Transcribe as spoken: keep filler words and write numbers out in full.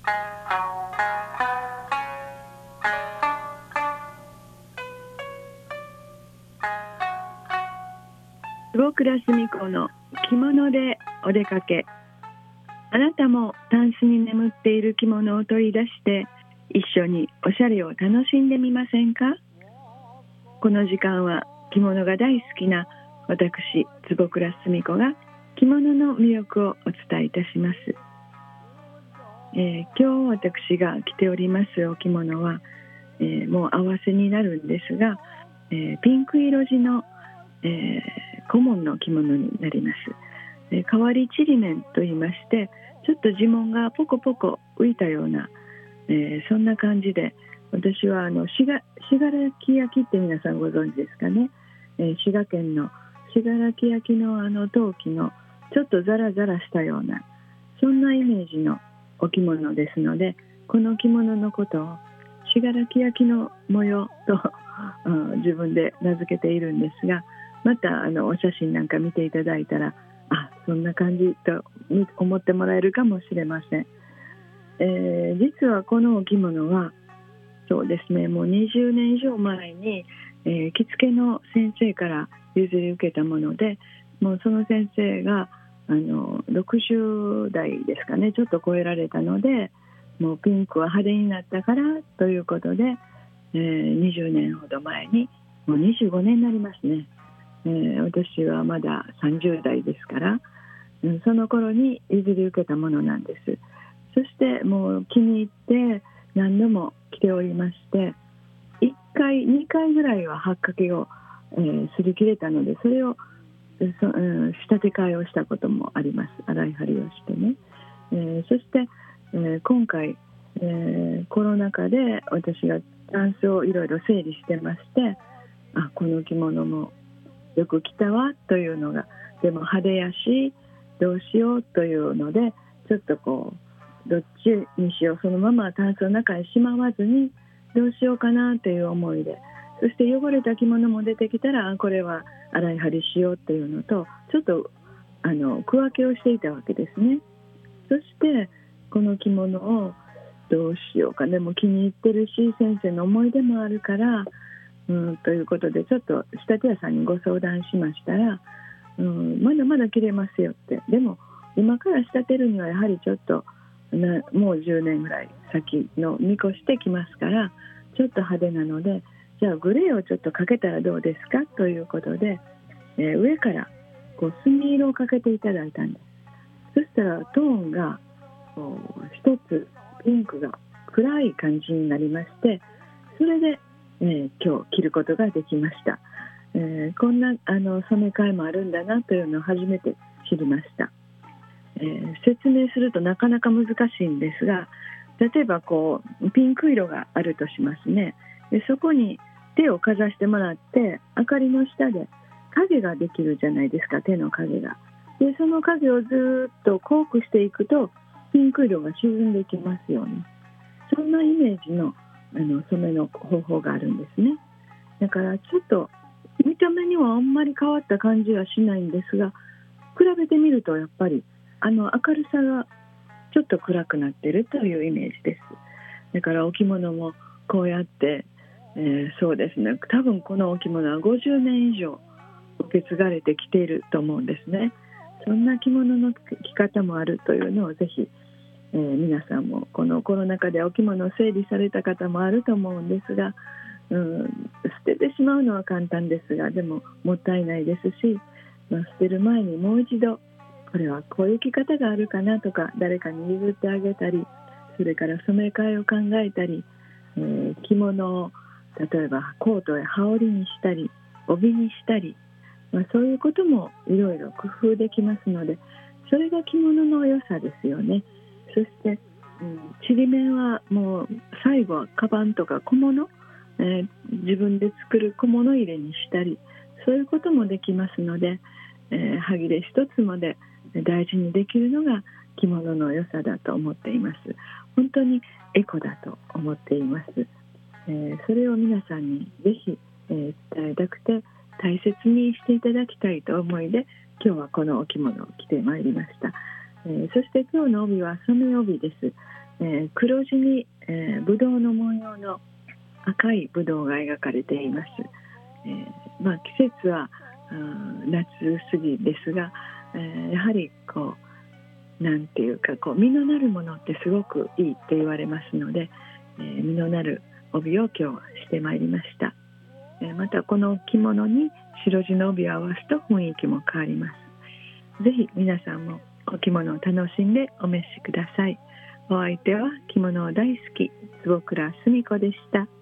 坪倉澄子の着物でお出かけ。あなたもタンスに眠っている着物を取り出して一緒におしゃれを楽しんでみませんか。この時間は着物が大好きな私坪倉澄子が着物の魅力をお伝えいたします。えー、今日私が着ておりますお着物は、えー、もう合わせになるんですが、えー、ピンク色地の、えー、顧問の着物になります。えー、変わりちりめんといいまして、ちょっと地紋がポコポコ浮いたような、えー、そんな感じで、私はあのしが信楽焼って皆さんご存知ですかね。えー、滋賀県の信楽焼のあの陶器のちょっとザラザラしたような、そんなイメージのお着物ですので、この着物のことを信楽焼の模様と自分で名付けているんですが、またあのお写真なんか見ていただいたら、あ、そんな感じと思ってもらえるかもしれません。えー、実はこのお着物はそうですね、もうにじゅうねん以上前に、えー、着付けの先生から譲り受けたもので、もうその先生があのろくじゅう代ですかね、ちょっと超えられたので、もうピンクは派手になったからということで、えー、にじゅうねんほど前に、もうにじゅうごねんになりますね。えー、私はまださんじゅう代ですから、うん、その頃に譲り受けたものなんです。そしてもう気に入って何度も着ておりまして、いっかいにかいぐらいははっかけを、えー、擦り切れたので、それをそ、うん、仕立て替えをしたこともあります。洗い張りをしてね、えー、そして、えー、今回、えー、コロナ禍で私がタンスをいろいろ整理してまして、あ、この着物もよく着たわというのが、でも派手やしどうしようというので、ちょっとこうどっちにしよう、そのままタンスの中にしまわずにどうしようかなという思いで、そして汚れた着物も出てきたら、これは洗い張りしようというのと、ちょっとあの区分けをしていたわけですね。そしてこの着物をどうしようか、でも気に入ってるし先生の思い出もあるから、うん、ということでちょっと仕立て屋さんにご相談しましたら、うん、まだまだ着れますよって。でも今から仕立てるにはやはりちょっとなもうじゅうねんぐらい先の見越してきますから、ちょっと派手なので、じゃあグレーをちょっとかけたらどうですかということで、えー、上からこう墨色をかけていただいたんです。そしたらトーンがこう一つピンクが暗い感じになりまして、それで、えー、今日着ることができました。えー、こんなあの染め替えもあるんだなというのを初めて知りました。えー、説明するとなかなか難しいんですが、例えばこうピンク色があるとしますね。でそこに手をかざしてもらって、明かりの下で影ができるじゃないですか、手の影が。でその影をずっと濃くしていくとピンク色が沈んでいきますよね。そんなイメージの、あの染めの方法があるんですね。だからちょっと見た目にはあんまり変わった感じはしないんですが、比べてみるとやっぱりあの明るさがちょっと暗くなっているというイメージです。だからお着物もこうやって、えー、そうですね、多分このお着物はごじゅうねん以上受け継がれてきていると思うんですね。そんな着物の着方もあるというのをぜひ、えー、皆さんもこのコロナ禍でお着物を整理された方もあると思うんですが、うん、捨ててしまうのは簡単ですが、でももったいないですし、まあ、捨てる前にもう一度これはこういう着方があるかなとか、誰かに譲ってあげたり、それから染め替えを考えたり、えー、着物を例えばコートや羽織にしたり帯にしたり、まあ、そういうこともいろいろ工夫できますので、それが着物の良さですよね。そして、うん、ちりめんはもう最後はカバンとか小物、えー、自分で作る小物入れにしたり、そういうこともできますので、えー、はぎれ一つもで大事にできるのが着物の良さだと思っています。本当にエコだと思っています。えー、それを皆さんにぜひ、えー、伝えたくて大切にしていただきたいと思いで、今日はこのお着物を着てまいりました。えー、そして今日の帯は染め帯です。 えー、黒地に、えー、ブドウの文様の赤いブドウが描かれています。えーまあ、季節は夏過ぎですが、えー、やはりこうなんていうかこう実のなるものってすごくいいって言われますので、えー、実のなる帯を今日はしてまいりました。えー、またこの着物に白地の帯を合わすと雰囲気も変わります。ぜひ皆さんもお着物を楽しんでお召しください。お相手は着物を大好き坪倉澄子でした。